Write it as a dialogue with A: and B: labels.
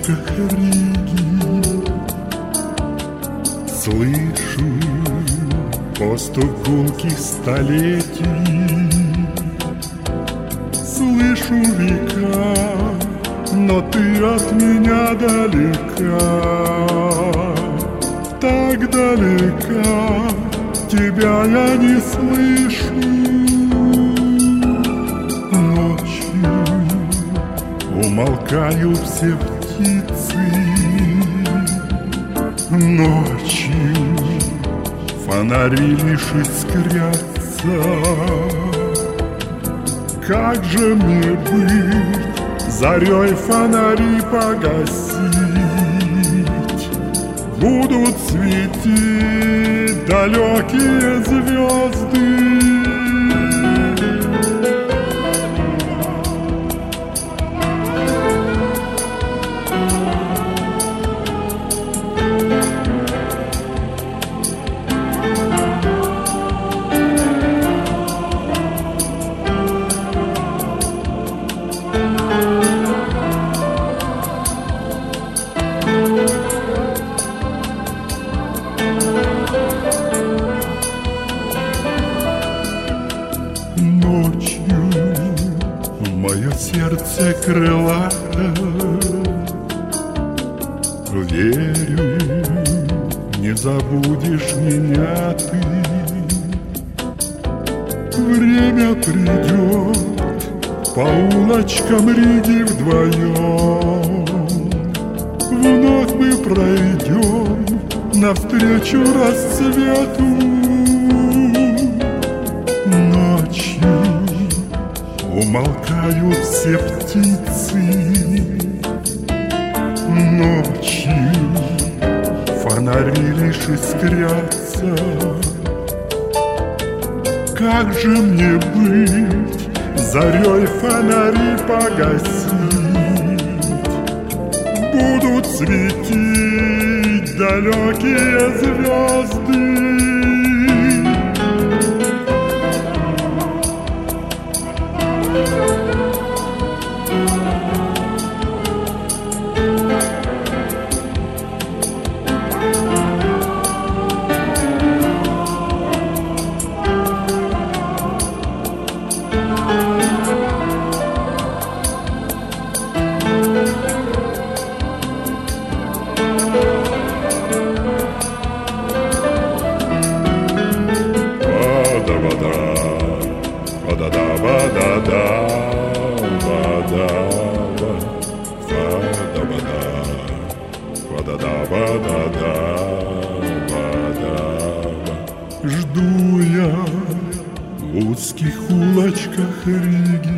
A: улочках Риги слышу поступ гулких столетий, слышу века, но ты от меня далека, так далека, тебя я не слышу. Ночью умолкают все птицы, ночью фонари лишь искрятся. Как же мне быть, зарей фонари погасить? Будут светить далекие звезды. Ночью мое сердце крылато, верю, не забудешь меня ты. Время придет, по улочкам Риги вдвоем вновь мы пройдем навстречу рассвету. Ночью умолкают все птицы, ночью фонари лишь искрятся. Как же мне быть, зарей фонари погасить? Будут светить далекие звезды. Жду я в узких улочках Риги